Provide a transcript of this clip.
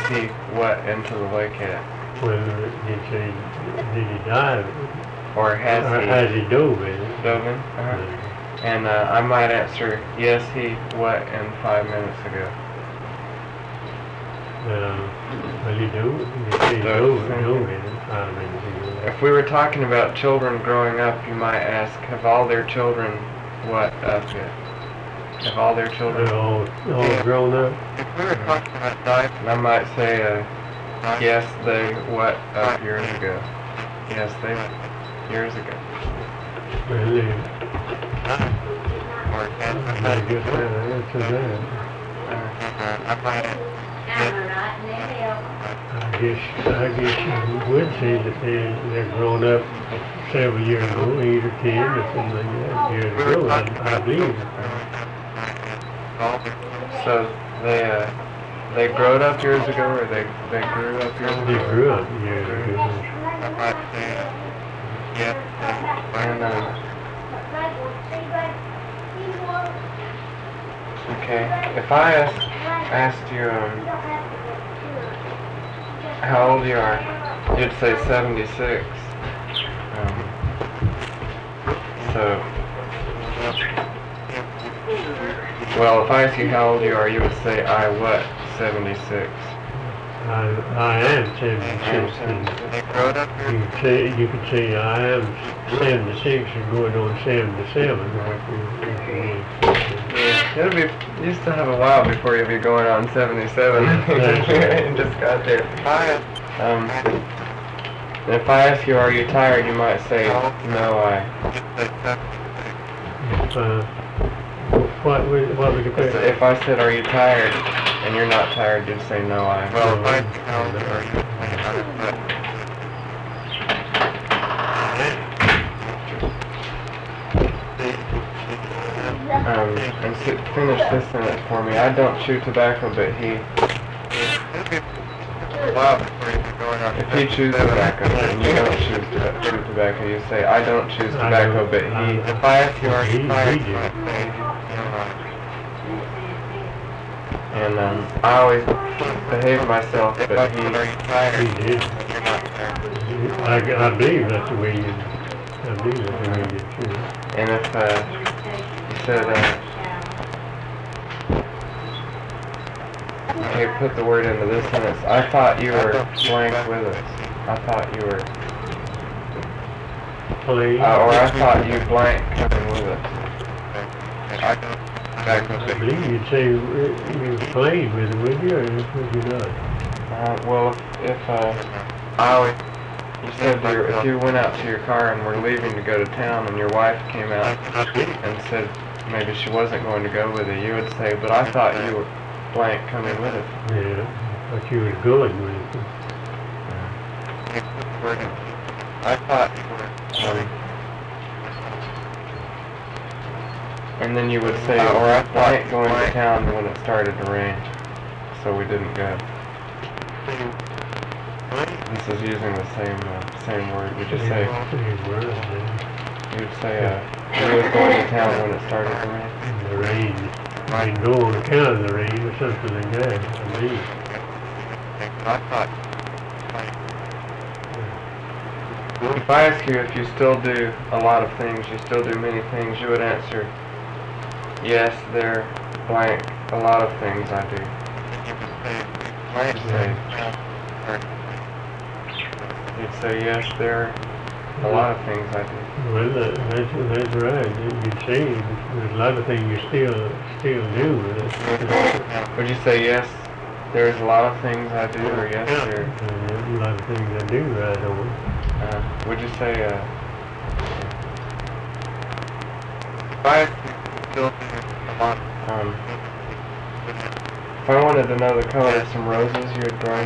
he what into the lake at? Well, did he dive? Or has he dove in it? Dove in? And I might answer, yes, he what in 5 minutes ago. Well, he dove in it 5 minutes ago. If we were talking about children growing up, you might ask, have all their children what up yet? Have all their children They're all grown up? If we were talking about diving, I might say, yes, they what up years ago. Yes, they years ago. Well, I guess that answers that. I guess you would say that they're grown up several years ago, 8 or 10 or something like that, years ago, I believe. So they growed up years ago, or they grew up years ago? They grew up years ago. I might say, yeah. And, okay, if I asked you how old you are, you'd say 76. Well, if I ask you how old you are, you would say, I what, 76? I am 76. You could say I am 76 and going on 77. You still have a while before you'll be going on 77. You just got there. If I ask you, are you tired, you might say, no, What would you put? If I said, are you tired, and you're not tired, you'd say, no, I. Well, if I ask you how old are you, and finish this sentence for me. I don't chew tobacco, but he. If he chews tobacco and you don't chew tobacco, you say, I don't choose tobacco, but he. If I ask you, are you tired? And I always behave myself, but he. He did. I believe that's the way you. I believe that's the way you choose. And if you said, okay, put the word into this sentence. I thought you were blank with us. I thought you were. Or I thought you blank coming with us. I believe you'd say you played with it, would you, or would you not? Well, you said if you went out to your car and were leaving to go to town and your wife came out and said maybe she wasn't going to go with you, you would say, but I thought you were blank coming with us. Yeah, but you were going with it. I thought you were. And then you would say, or I thought going to town when it started to rain, so we didn't go. This is using the same word. Would you say? You would say, he was going to town when it started to rain. In the rain. You can go on account of the rain or something like that, I believe. If I ask you if you still do a lot of things, you still do many things, you would answer, yes, there blank a lot of things I do. You'd say, yes, there are a lot of things I do. Well, that's right. You'd say there's a lot of things you still do. Would you say, yes, there's a lot of things I do, or yes, there? There's a lot of things I do, I don't. Would you say, if I still do a lot, if I wanted to know the color of some roses you would grow